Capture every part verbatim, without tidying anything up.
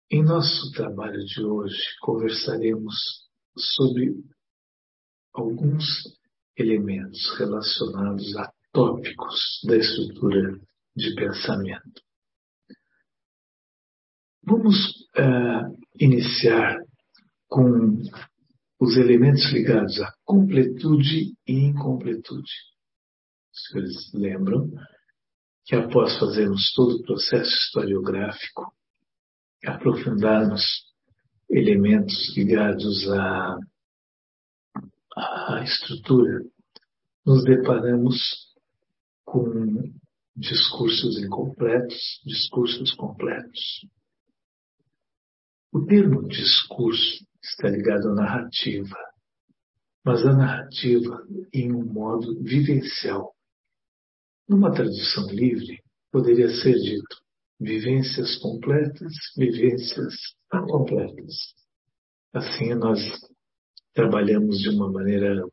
Em nosso trabalho de hoje, conversaremos sobre alguns elementos relacionados a tópicos da estrutura de pensamento. Vamos uh, iniciar com os elementos ligados à completude e incompletude. Os senhores lembram que após fazermos todo o processo historiográfico, aprofundarmos elementos ligados à, à estrutura, nos deparamos com discursos incompletos, discursos completos. O termo discurso está ligado à narrativa, mas a narrativa em um modo vivencial. Numa tradução livre, poderia ser dito vivências completas, vivências incompletas. Assim, nós trabalhamos de uma maneira ampla.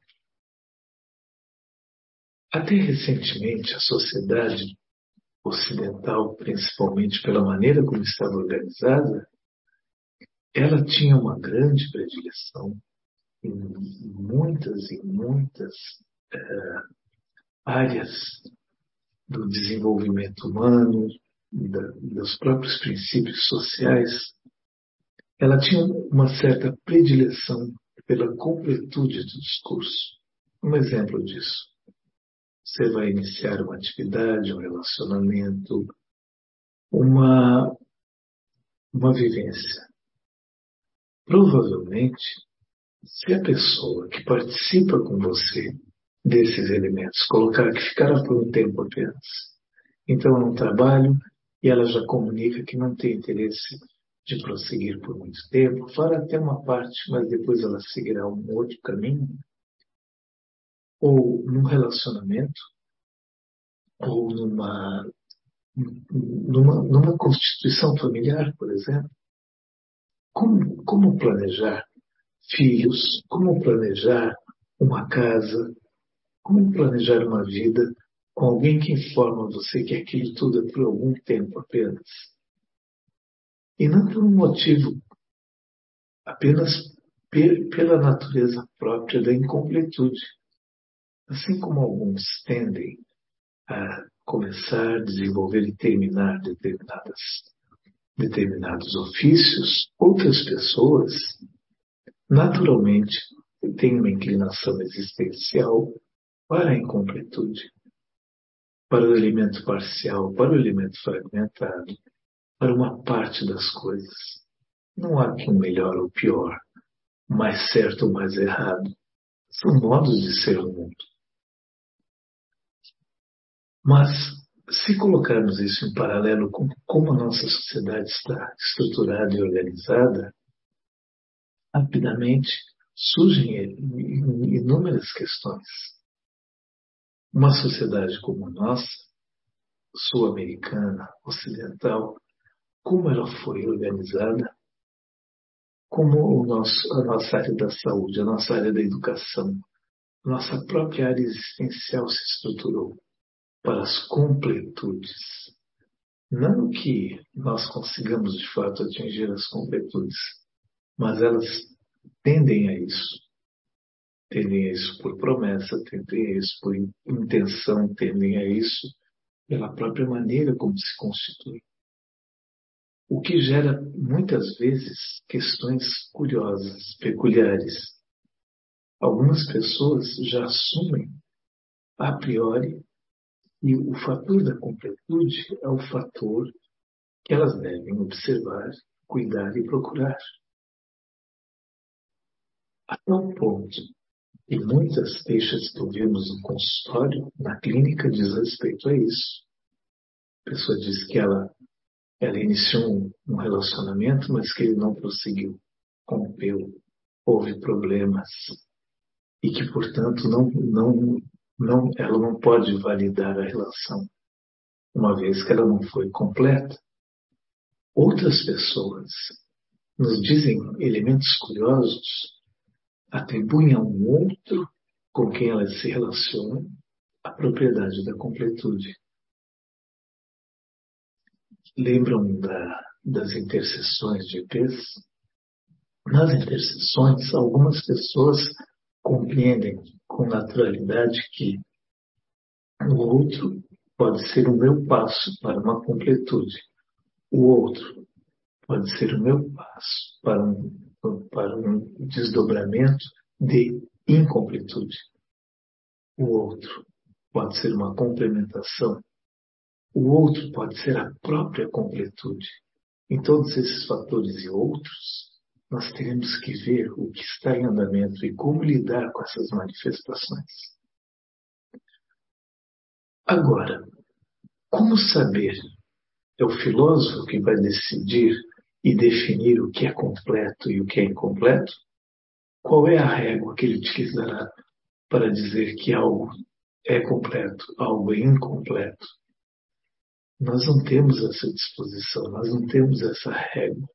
Até recentemente, a sociedade ocidental, principalmente pela maneira como estava organizada, ela tinha uma grande predileção em muitas e muitas uh, áreas do desenvolvimento humano, da, dos próprios princípios sociais. Ela tinha uma certa predileção pela completude do discurso. Um exemplo disso. Você vai iniciar uma atividade, um relacionamento, uma, uma vivência. Provavelmente, se a pessoa que participa com você desses elementos colocar que ficará por um tempo apenas, então é um trabalho e ela já comunica que não tem interesse de prosseguir por muito tempo, fará até uma parte, mas depois ela seguirá um outro caminho, ou num relacionamento, ou numa, numa, numa constituição familiar, por exemplo. Como, como planejar filhos, como planejar uma casa, como planejar uma vida com alguém que informa você que aquilo tudo é por algum tempo apenas. E não por um motivo, apenas pela natureza própria da incompletude. Assim como alguns tendem a começar, desenvolver e terminar determinadas, determinados ofícios, outras pessoas, naturalmente, têm uma inclinação existencial para a incompletude, para o elemento parcial, para o elemento fragmentado, para uma parte das coisas. Não há aqui um melhor ou pior, mais certo ou mais errado. São modos de ser o mundo. Mas, se colocarmos isso em paralelo com como a nossa sociedade está estruturada e organizada, rapidamente surgem inúmeras questões. Uma sociedade como a nossa, sul-americana, ocidental, como ela foi organizada, como o nosso, a nossa área da saúde, a nossa área da educação, a nossa própria área existencial se estruturou para as completudes. Não que nós consigamos de fato atingir as completudes, mas elas tendem a isso. Tendem a isso por promessa, tendem a isso por intenção, tendem a isso pela própria maneira como se constitui. O que gera, muitas vezes, questões curiosas, peculiares. Algumas pessoas já assumem, a priori, e o fator da completude é o fator que elas devem observar, cuidar e procurar. A tal ponto, e muitas queixas que ouvimos no consultório, na clínica, diz respeito a isso. A pessoa diz que ela, ela iniciou um, um relacionamento, mas que ele não prosseguiu, rompeu, houve problemas, e que, portanto, não, não, não, ela não pode validar a relação, uma vez que ela não foi completa. Outras pessoas nos dizem elementos curiosos, atribuem a um outro com quem elas se relacionam a propriedade da completude. Lembram da, das interseções de E Pês, nas interseções, algumas pessoas compreendem com naturalidade que o outro pode ser o meu passo para uma completude. O outro pode ser o meu passo para um, para um desdobramento de incompletude. O outro pode ser uma complementação. O outro pode ser a própria completude. Em todos esses fatores e outros, nós teremos que ver o que está em andamento e como lidar com essas manifestações. Agora, como saber? É o filósofo que vai decidir e definir o que é completo e o que é incompleto? Qual é a régua que ele utilizará para dizer que algo é completo, algo é incompleto? Nós não temos essa disposição, nós não temos essa régua.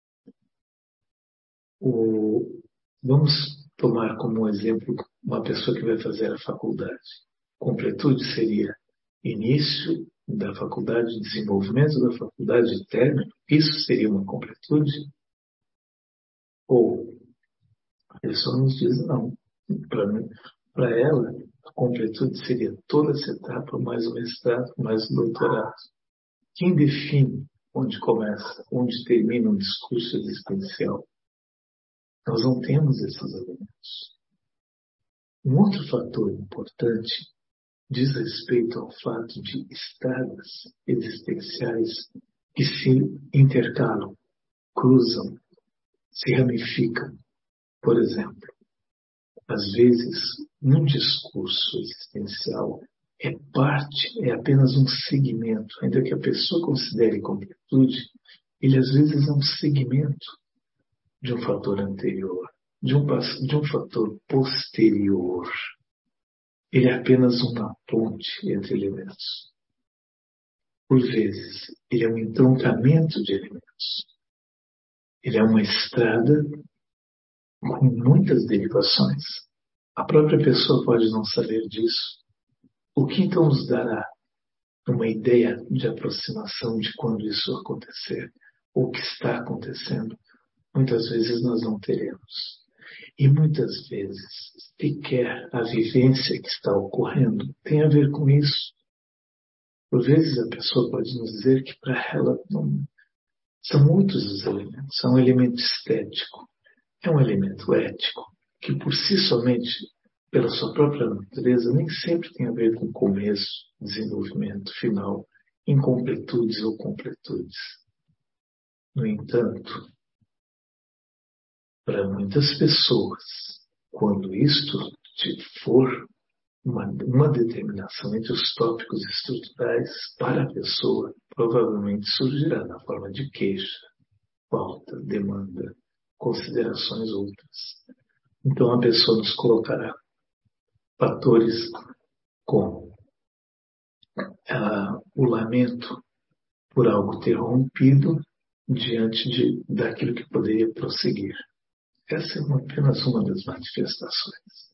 O... Vamos tomar como exemplo uma pessoa que vai fazer a faculdade. Completude seria início da faculdade, desenvolvimento da faculdade e término. Isso seria uma completude? Ou a pessoa nos diz não. Para ela, a completude seria toda essa etapa, mais o mestrado, mais o doutorado. Quem define onde começa, onde termina um discurso existencial? Nós não temos esses elementos. Um outro fator importante diz respeito ao fato de estradas existenciais que se intercalam, cruzam, se ramificam. Por exemplo, às vezes, um discurso existencial é parte, é apenas um segmento, ainda que a pessoa considere completude, ele às vezes é um segmento de um fator anterior, de um, de um fator posterior. Ele é apenas uma ponte entre elementos. Por vezes, ele é um entroncamento de elementos. Ele é uma estrada com muitas derivações. A própria pessoa pode não saber disso. O que então nos dará uma ideia de aproximação de quando isso acontecer, ou o que está acontecendo? Muitas vezes nós não teremos. E muitas vezes, sequer a vivência que está ocorrendo tem a ver com isso. Por vezes a pessoa pode nos dizer que para ela não, são outros os elementos. É um elemento estético, é um elemento ético, que por si somente, pela sua própria natureza, nem sempre tem a ver com começo, desenvolvimento, final, incompletudes ou completudes. No entanto, para muitas pessoas, quando isto for uma, uma determinação entre os tópicos estruturais para a pessoa, provavelmente surgirá na forma de queixa, falta, demanda, considerações outras. Então a pessoa nos colocará fatores como ah, o lamento por algo ter rompido diante de, daquilo que poderia prosseguir. Essa é uma, apenas uma das manifestações.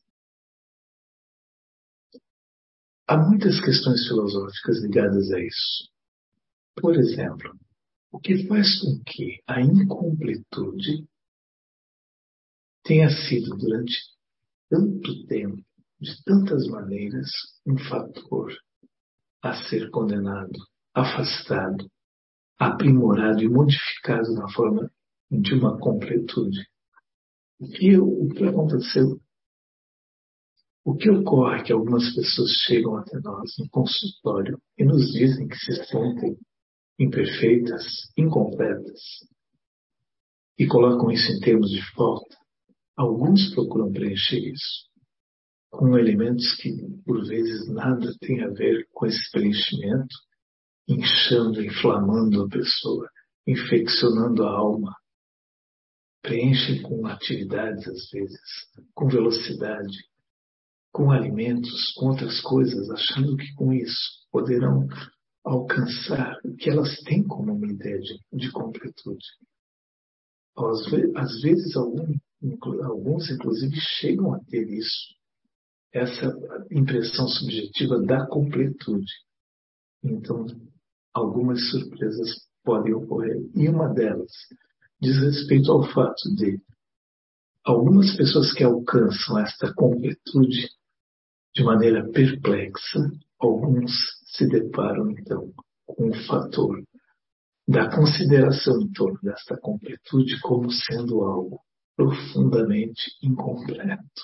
Há muitas questões filosóficas ligadas a isso. Por exemplo, o que faz com que a incompletude tenha sido durante tanto tempo, de tantas maneiras, um fator a ser condenado, afastado, aprimorado e modificado na forma de uma completude? O que, o que aconteceu? O que ocorre é que algumas pessoas chegam até nós no consultório e nos dizem que se sentem imperfeitas, incompletas, e colocam isso em termos de falta. Alguns procuram preencher isso com elementos que, por vezes, nada tem a ver com esse preenchimento, inchando, inflamando a pessoa, infeccionando a alma. Preenchem com atividades, às vezes, com velocidade, com alimentos, com outras coisas, achando que com isso poderão alcançar o que elas têm como uma ideia de, de completude. Às, às vezes, algum, alguns, inclusive, chegam a ter isso, essa impressão subjetiva da completude. Então, algumas surpresas podem ocorrer. E uma delas diz respeito ao fato de algumas pessoas que alcançam esta completude de maneira perplexa, alguns se deparam então com o fator da consideração em torno desta completude como sendo algo profundamente incompleto.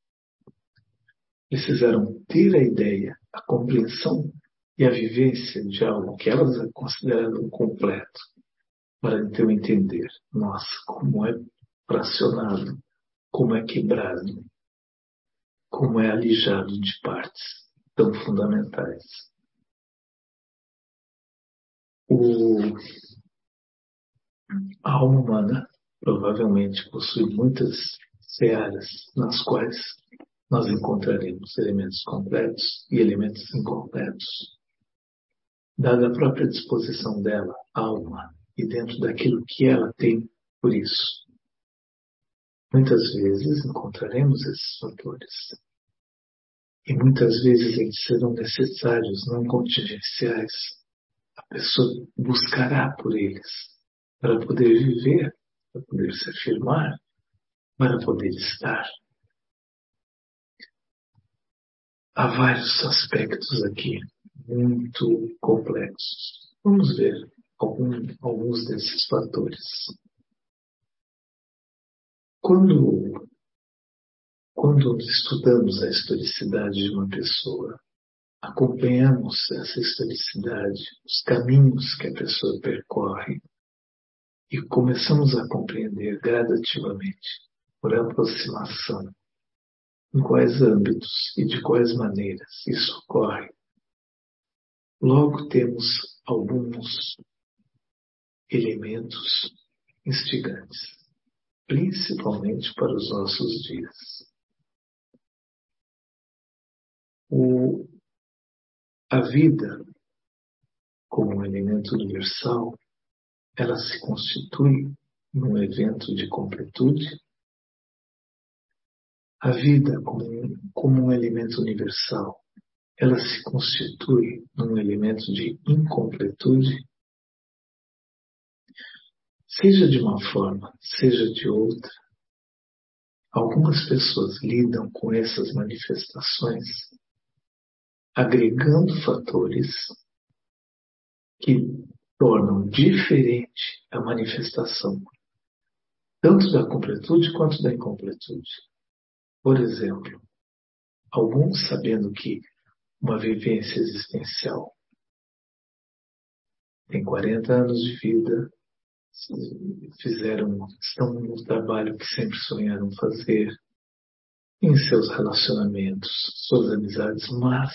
Precisaram ter a ideia, a compreensão e a vivência de algo que elas consideravam completo para então entender, nossa, como é fracionado, como é quebrado, como é alijado de partes tão fundamentais. O... A alma humana provavelmente possui muitas searas nas quais nós encontraremos elementos completos e elementos incompletos. Dada a própria disposição dela, alma, e dentro daquilo que ela tem por isso. Muitas vezes encontraremos esses fatores. E muitas vezes eles serão necessários, não contingenciais. A pessoa buscará por eles para poder viver, para poder se afirmar, para poder estar. Há vários aspectos aqui muito complexos. Vamos ver algum, alguns desses fatores. Quando, quando estudamos a historicidade de uma pessoa, acompanhamos essa historicidade, os caminhos que a pessoa percorre e começamos a compreender gradativamente, por aproximação, em quais âmbitos e de quais maneiras isso ocorre. Logo temos alguns elementos instigantes, principalmente para os nossos dias. O, a vida, como um elemento universal, ela se constitui num evento de completude. A vida, como um, como um elemento universal, ela se constitui num elemento de incompletude, seja de uma forma, seja de outra. Algumas pessoas lidam com essas manifestações agregando fatores que tornam diferente a manifestação, tanto da completude quanto da incompletude. Por exemplo, alguns sabendo que uma vivência existencial tem quarenta anos de vida, fizeram, estão no trabalho que sempre sonharam fazer, em seus relacionamentos, suas amizades, mas,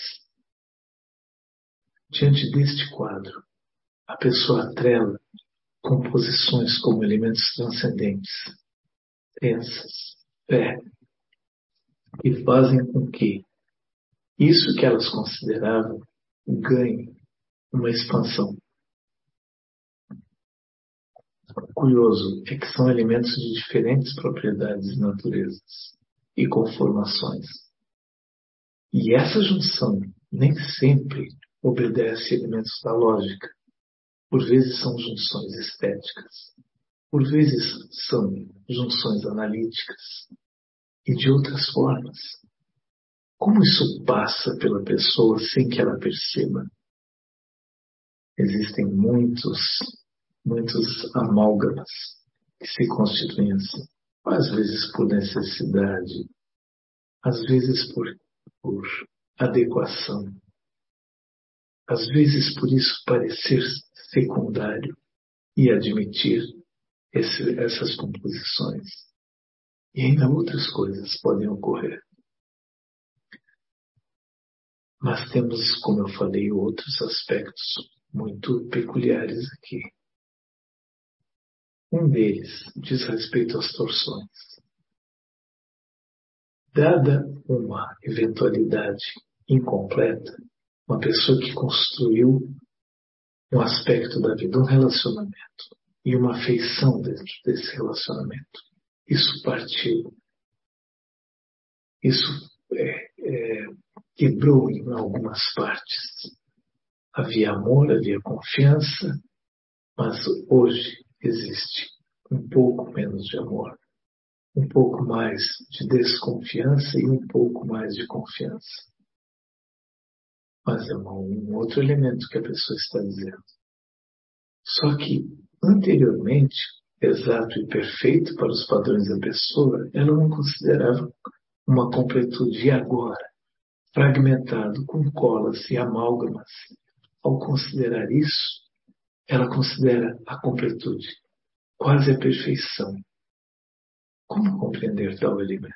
diante deste quadro, a pessoa atrela composições como elementos transcendentes, crenças, fé, que fazem com que isso que elas consideravam ganhe uma expansão. Curioso é que são elementos de diferentes propriedades e naturezas e conformações. E essa junção nem sempre obedece a elementos da lógica. Por vezes são junções estéticas, por vezes são junções analíticas e de outras formas. Como isso passa pela pessoa sem que ela perceba? Existem muitos, muitos amálgamas que se constituem assim, às vezes por necessidade, às vezes por, por adequação, às vezes por isso parecer secundário e admitir esse, essas composições. E ainda outras coisas podem ocorrer. Mas temos, como eu falei, outros aspectos muito peculiares aqui. Um deles diz respeito às torções. Dada uma eventualidade incompleta, uma pessoa que construiu um aspecto da vida, um relacionamento, e uma afeição dentro desse relacionamento, isso partiu. Isso é, é, quebrou em algumas partes. Havia amor, havia confiança, Mas hoje existe um pouco menos de amor, um pouco mais de desconfiança e um pouco mais de confiança. Mas é um outro elemento que a pessoa está dizendo. Só que, anteriormente, exato e perfeito para os padrões da pessoa, ela não considerava uma completude. E agora, fragmentado com colas e amálgamas, ao considerar isso, ela considera a completude, quase a perfeição. Como compreender tal elemento?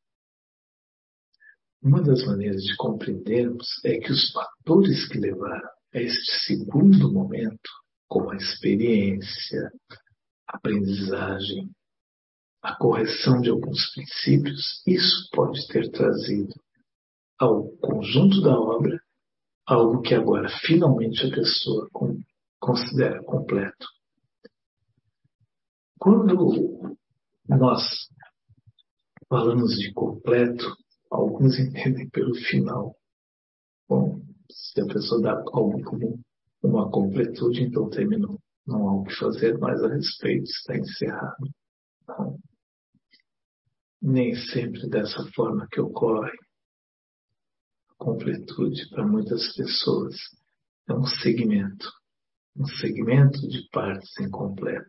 Uma das maneiras de compreendermos é que os fatores que levaram a este segundo momento, como a experiência, a aprendizagem, a correção de alguns princípios, isso pode ter trazido ao conjunto da obra algo que agora finalmente a pessoa considera completo. Quando nós falamos de completo, alguns entendem pelo final. Bom, se a pessoa dá algo como uma completude, então terminou. Não há o que fazer mais a respeito, está encerrado. Não. Nem sempre dessa forma que ocorre. A completude, para muitas pessoas, é um segmento. Um segmento de partes incompletas.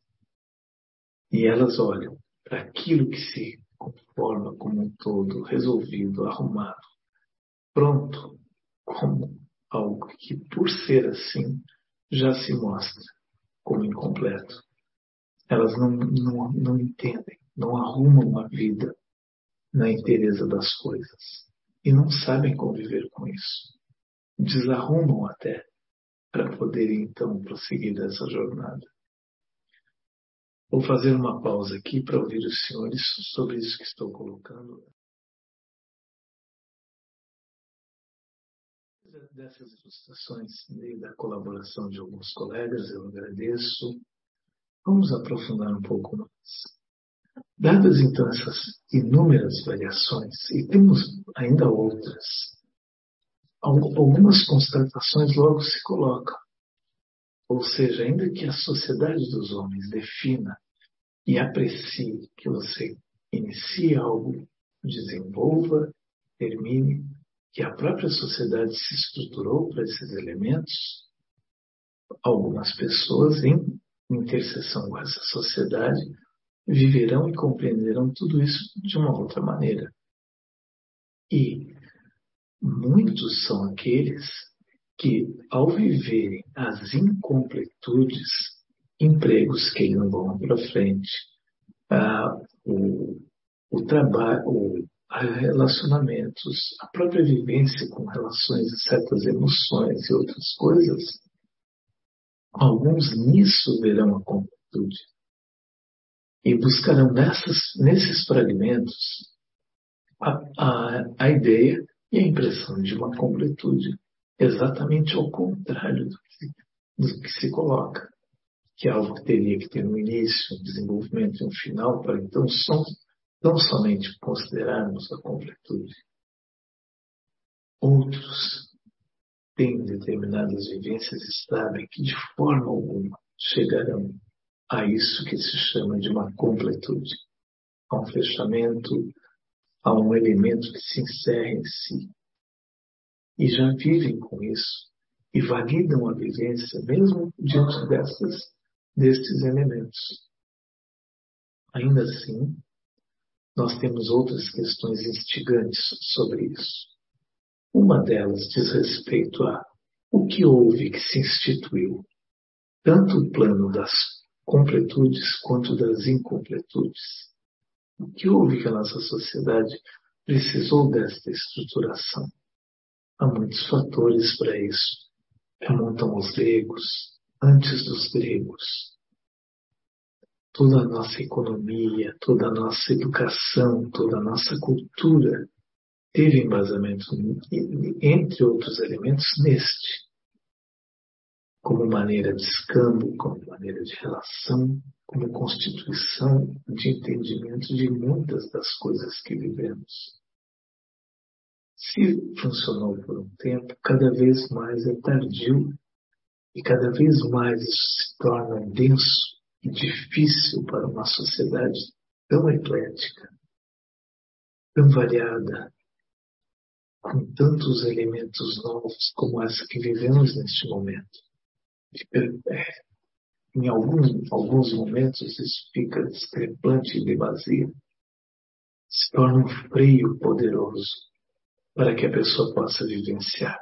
E elas olham para aquilo que se conforma como um todo, resolvido, arrumado, pronto, como algo que, por ser assim, já se mostra como incompleto. Elas não, não, não entendem, não arrumam a vida na inteireza das coisas e não sabem conviver com isso. Desarrumam até para poderem então prosseguir dessa jornada. Vou fazer uma pausa aqui para ouvir os senhores sobre isso que estou colocando. Dessas ilustrações e da colaboração de alguns colegas, eu agradeço. Vamos aprofundar um pouco mais. Dadas então essas inúmeras variações, e temos ainda outras, algumas constatações logo se colocam. Ou seja, ainda que a sociedade dos homens defina e aprecie que você inicie algo, desenvolva, termine, que a própria sociedade se estruturou para esses elementos, algumas pessoas, em interseção com essa sociedade, viverão e compreenderão tudo isso de uma outra maneira. E muitos são aqueles que, ao viverem as incompletudes, empregos que não vão para frente, ah, o, o trabalho, o, relacionamentos, a própria vivência com relações a certas emoções e outras coisas, alguns nisso verão a completude. E buscarão nessas, nesses fragmentos a, a, a ideia e a impressão de uma completude, exatamente ao contrário do que, do que se coloca, que é algo que teria que ter um início, um desenvolvimento e um final, para então só, não somente considerarmos a completude. Outros têm determinadas vivências e sabem que de forma alguma chegarão a isso que se chama de uma completude, a um fechamento, a um elemento que se encerra em si. E já vivem com isso e validam a vivência mesmo diante dessas, destes elementos. Ainda assim, nós temos outras questões instigantes sobre isso. Uma delas diz respeito a o que houve que se instituiu, tanto o plano das completudes quanto das incompletudes. O que houve que a nossa sociedade precisou desta estruturação? Há muitos fatores para isso. Remontam aos gregos, antes dos gregos. Toda a nossa economia, toda a nossa educação, toda a nossa cultura teve embasamento, entre outros elementos, neste. Como maneira de escambo, como maneira de relação, como constituição de entendimento de muitas das coisas que vivemos. Se funcionou por um tempo, cada vez mais é tardio E cada vez mais isso se torna denso e difícil para uma sociedade tão eclética, tão variada, com tantos elementos novos como essa que vivemos neste momento. Em alguns, alguns momentos isso fica discrepante e vazio, se torna um freio poderoso para que a pessoa possa vivenciar.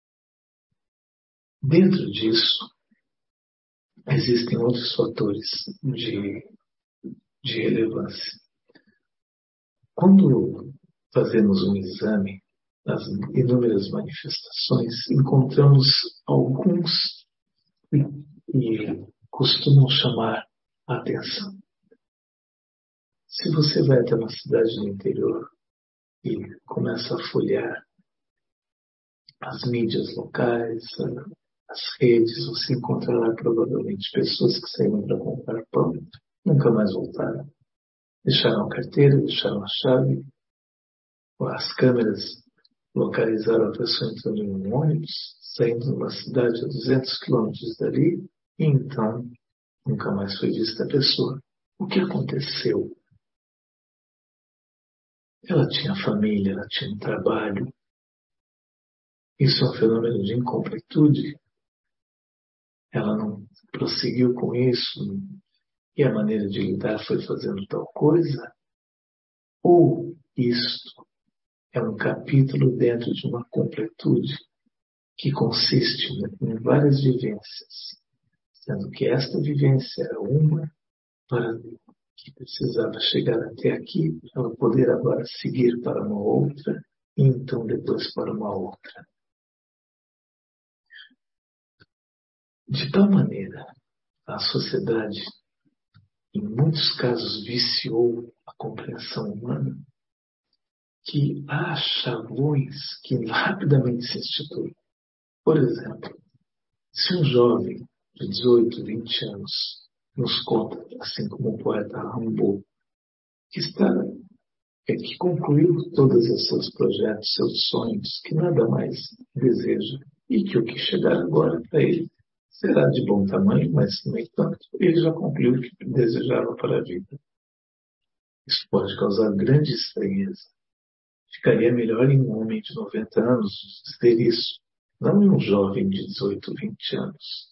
Dentro disso, existem outros fatores de, de relevância. Quando fazemos um exame das inúmeras manifestações, encontramos alguns que costumam chamar a atenção. Se você vai até uma cidade do interior e começa a folhear as mídias locais, as redes, você encontrará provavelmente pessoas que saíram para comprar pão, nunca mais voltaram. Deixaram a carteira, deixaram a chave, as câmeras localizaram a pessoa entrando em um ônibus, saindo de uma cidade a duzentos quilômetros dali, e então nunca mais foi vista a pessoa. O que aconteceu? Ela tinha família, ela tinha um trabalho. Isso é um fenômeno de incompletude. Ela não prosseguiu com isso e a maneira de lidar foi fazendo tal coisa? Ou isto é um capítulo dentro de uma completude que consiste em várias vivências, sendo que esta vivência era uma para que precisava chegar até aqui para ela poder agora seguir para uma outra e então depois para uma outra. De tal maneira, a sociedade, em muitos casos, viciou a compreensão humana que há chavões que rapidamente se instituem. Por exemplo, se um jovem de dezoito, vinte anos nos conta, assim como o poeta Rimbaud, que está, é, que concluiu todos os seus projetos, seus sonhos, que nada mais deseja, e que o que chegar agora para ele será de bom tamanho, mas, no entanto, ele já concluiu o que desejava para a vida. Isso pode causar grande estranheza. Ficaria melhor em um homem de noventa anos ter isso, não em um jovem de dezoito, vinte anos.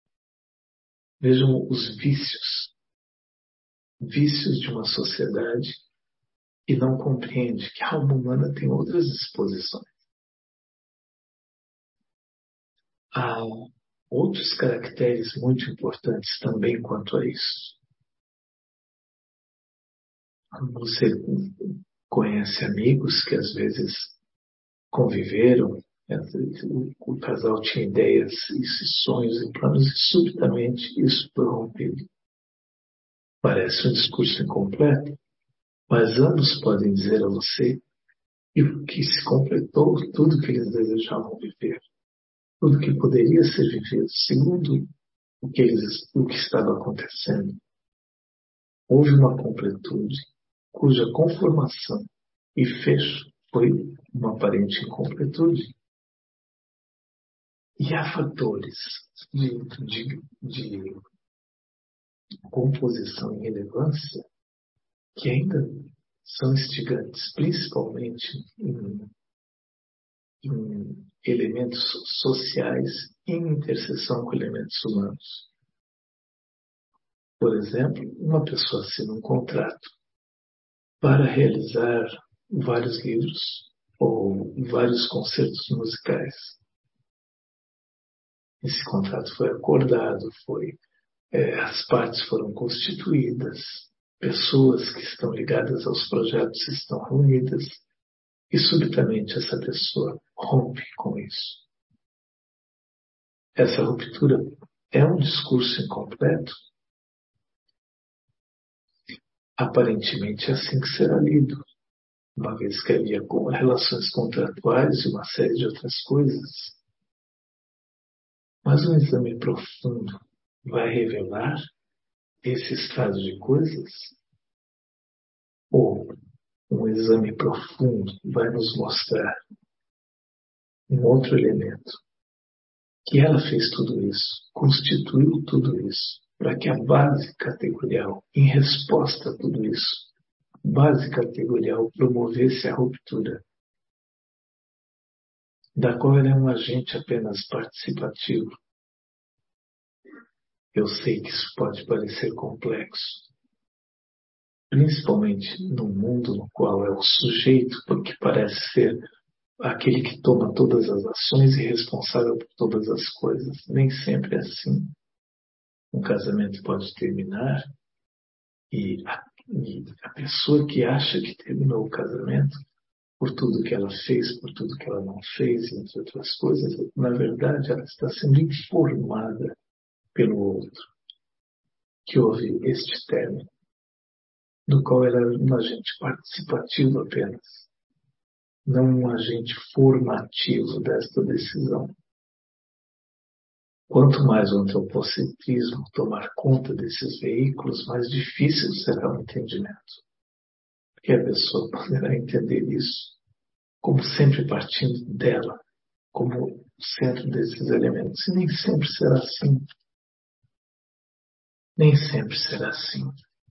Vejam os vícios. Vícios de uma sociedade que não compreende que a alma humana tem outras disposições. Há outros caracteres muito importantes também quanto a isso. Você conhece amigos que às vezes conviveram, o casal tinha ideias, sonhos e planos e subitamente isso foi rompido. Parece um discurso incompleto, mas ambos podem dizer a você que se completou tudo que eles desejavam viver, tudo que poderia ser vivido segundo o que, eles, o que estava acontecendo. Houve uma completude cuja conformação e fecho foi uma aparente incompletude. E há fatores de, de, de composição e relevância que ainda são instigantes, principalmente em, em elementos sociais em interseção com elementos humanos. Por exemplo, uma pessoa assina um contrato para realizar vários livros ou vários concertos musicais. Esse contrato foi acordado, foi, é, as partes foram constituídas, pessoas que estão ligadas aos projetos estão reunidas e subitamente essa pessoa rompe com isso. Essa ruptura é um discurso incompleto? Aparentemente é assim que será lido, uma vez que havia relações contratuais e uma série de outras coisas. Mas um exame profundo vai revelar esse estado de coisas? Ou um exame profundo vai nos mostrar um outro elemento, que ela fez tudo isso, constituiu tudo isso, para que a base categorial, em resposta a tudo isso, base categorial promovesse a ruptura, da qual ela é um agente apenas participativo. Eu sei que isso pode parecer complexo, principalmente num mundo no qual é o sujeito que parece ser aquele que toma todas as ações e responsável por todas as coisas. Nem sempre é assim. Um casamento pode terminar e a, e a pessoa que acha que terminou o casamento, por tudo que ela fez, por tudo que ela não fez, entre outras coisas, na verdade ela está sendo informada pelo outro que houve este término, do qual ela é um agente participativo apenas, não um agente formativo desta decisão. Quanto mais o antropocentrismo tomar conta desses veículos, mais difícil será o entendimento. Porque a pessoa poderá entender isso como sempre partindo dela, como o centro desses elementos. E nem sempre será assim. Nem sempre será assim.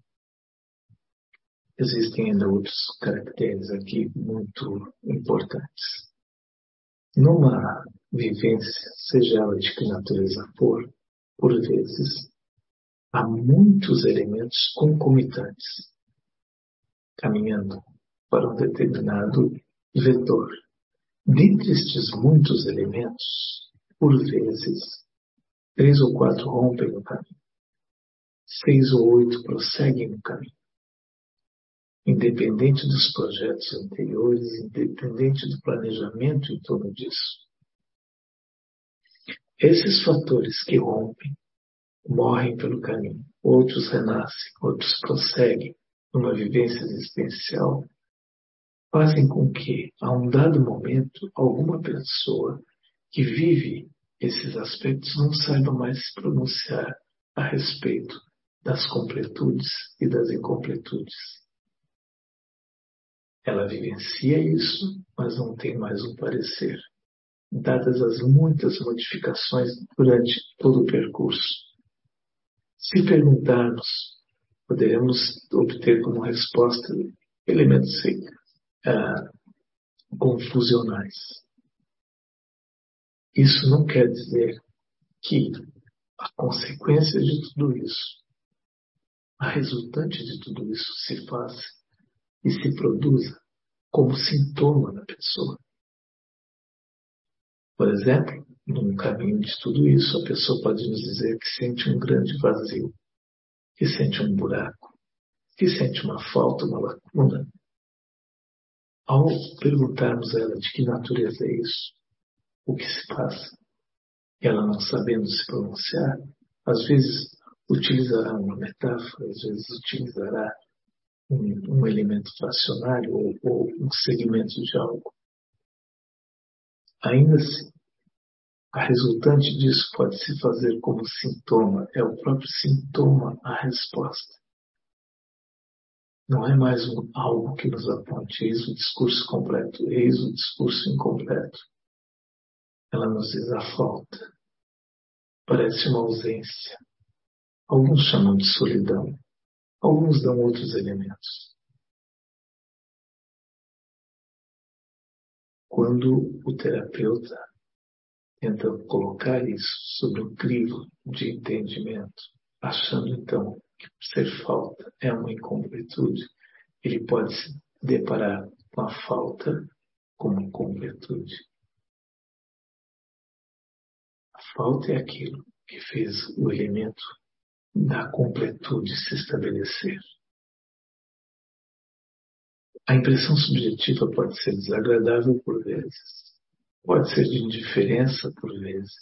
Existem ainda outros caracteres aqui muito importantes. Numa vivência, seja ela de que natureza for, por vezes, há muitos elementos concomitantes, caminhando para um determinado vetor. Dentre estes muitos elementos, por vezes, três ou quatro rompem no caminho, seis ou oito prosseguem no caminho. Independente dos projetos anteriores, independente do planejamento em torno disso. Esses fatores que rompem, morrem pelo caminho, outros renascem, outros prosseguem numa vivência existencial, fazem com que, a um dado momento, alguma pessoa que vive esses aspectos não saiba mais se pronunciar a respeito das completudes e das incompletudes. Ela vivencia isso, mas não tem mais um parecer, dadas as muitas modificações durante todo o percurso. Se perguntarmos, poderemos obter como resposta elementos uh, confusionais. Isso não quer dizer que a consequência de tudo isso, a resultante de tudo isso se faça e se produza como sintoma da pessoa. Por exemplo, num caminho de tudo isso, a pessoa pode nos dizer que sente um grande vazio, que sente um buraco, que sente uma falta, uma lacuna. Ao perguntarmos a ela de que natureza é isso, o que se passa, ela não sabendo se pronunciar, às vezes utilizará uma metáfora, às vezes utilizará um, um elemento fracionário ou, ou um segmento de algo. Ainda assim, a resultante disso pode se fazer como sintoma, é o próprio sintoma a resposta. Não é mais um, algo que nos aponte, eis o discurso completo, eis o discurso incompleto. Ela nos diz a falta. Parece uma ausência. Alguns chamam de solidão, alguns dão outros elementos. Quando o terapeuta tenta colocar isso sobre um crivo de entendimento, achando então que ser falta é uma incompletude, ele pode se deparar com a falta como completude. A falta é aquilo que fez o elemento da completude se estabelecer. A impressão subjetiva pode ser desagradável por vezes, pode ser de indiferença por vezes,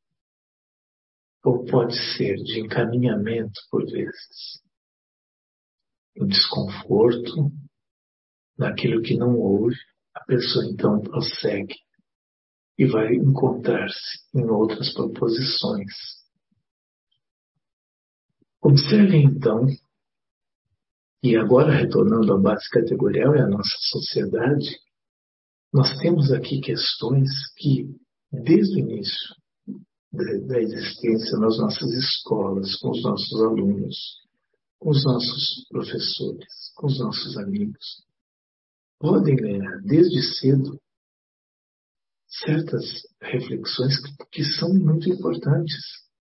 ou pode ser de encaminhamento por vezes. O desconforto, naquilo que não houve, a pessoa então prossegue e vai encontrar-se em outras proposições. Observe então, e agora retornando à base categorial e à nossa sociedade, nós temos aqui questões que, desde o início, da, da existência nas nossas escolas, com os nossos alunos, com os nossos professores, com os nossos amigos, podem ganhar desde cedo certas reflexões que, que são muito importantes.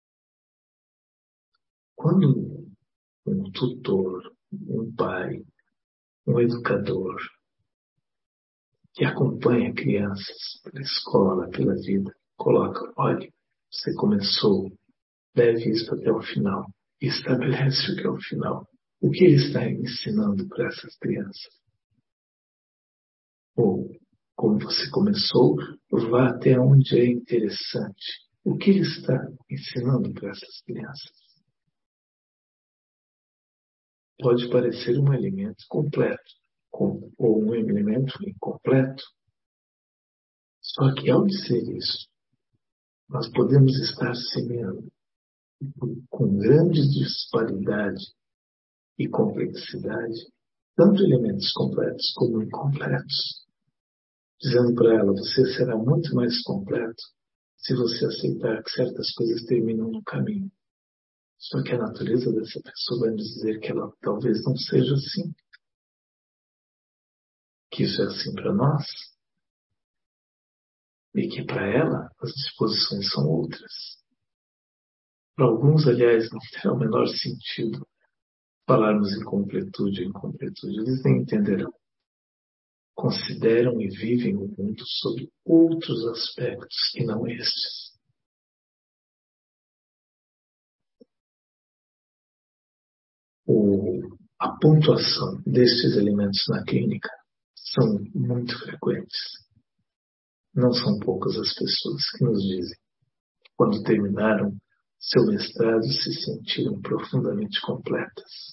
Quando um tutor, um pai, um educador que acompanha crianças pela escola, pela vida, coloca, olha, você começou, leve isso até o final, e estabelece o que é o final. O que ele está ensinando para essas crianças? Ou, como você começou, vá até onde é interessante. O que ele está ensinando para essas crianças? Pode parecer um elemento completo, ou um elemento incompleto. Só que ao dizer isso, nós podemos estar semeando com grande disparidade e complexidade, tanto elementos completos como incompletos, dizendo para ela, você será muito mais completo se você aceitar que certas coisas terminam no caminho. Só que a natureza dessa pessoa vai nos dizer que ela talvez não seja assim. Que isso é assim para nós. E que para ela as disposições são outras. Para alguns, aliás, não terá o menor sentido falarmos em completude ou incompletude. Eles nem entenderão. Consideram e vivem o mundo sob outros aspectos que não estes. O, a pontuação destes elementos na clínica são muito frequentes. Não são poucas as pessoas que nos dizem que quando terminaram seu mestrado se sentiram profundamente completas.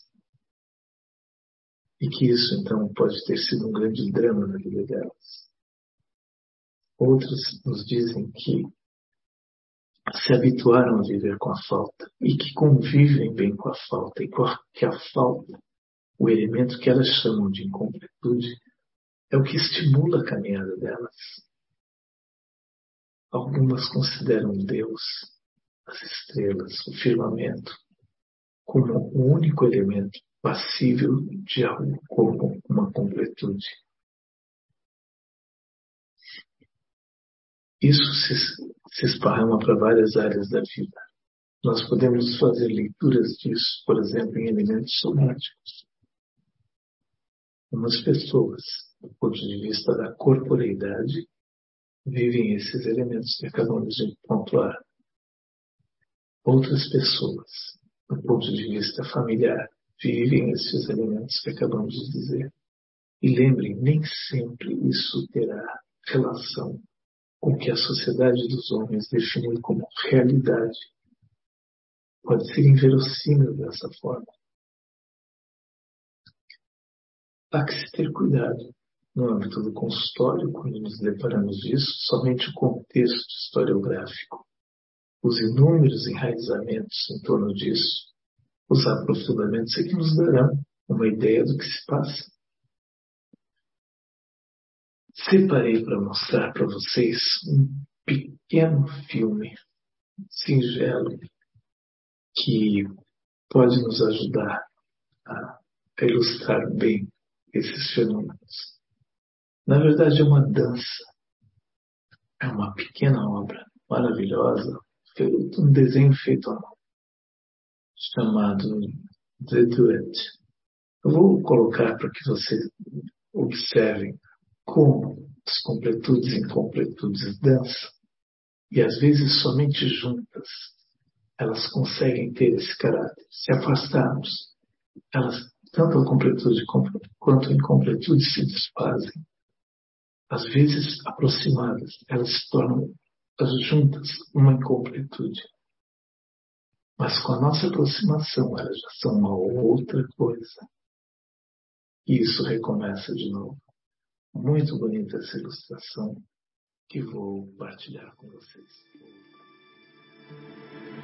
E que isso então pode ter sido um grande drama na vida delas. Outras nos dizem que se habituaram a viver com a falta e que convivem bem com a falta e que a falta, o elemento que elas chamam de incompletude, é o que estimula a caminhada delas. Algumas consideram Deus, as estrelas, o firmamento, como o único elemento passível de algo como uma completude. Isso se, se esparrama para várias áreas da vida. Nós podemos fazer leituras disso, por exemplo, em elementos somáticos. Umas pessoas, do ponto de vista da corporeidade, vivem esses elementos que acabamos de pontuar. Outras pessoas, do ponto de vista familiar, vivem esses elementos que acabamos de dizer. E lembrem, nem sempre isso terá relação com o que a sociedade dos homens define como realidade. Pode ser inverossímil dessa forma. Há que se ter cuidado. No âmbito do consultório, quando nos deparamos disso, somente o contexto historiográfico, os inúmeros enraizamentos em torno disso, os aprofundamentos é que nos darão uma ideia do que se passa. Separei para mostrar para vocês um pequeno filme singelo que pode nos ajudar a ilustrar bem esses fenômenos. Na verdade, é uma dança. É uma pequena obra maravilhosa, um desenho feito à mão, chamado The Duet. Eu vou colocar para que vocês observem como as completudes e incompletudes dançam, e às vezes somente juntas elas conseguem ter esse caráter. Se afastarmos, elas, tanto a completude quanto a incompletude se desfazem. Às vezes aproximadas, elas se tornam as juntas uma incompletude. Mas com a nossa aproximação, elas já são uma outra coisa. E isso recomeça de novo. Muito bonita essa ilustração que vou partilhar com vocês.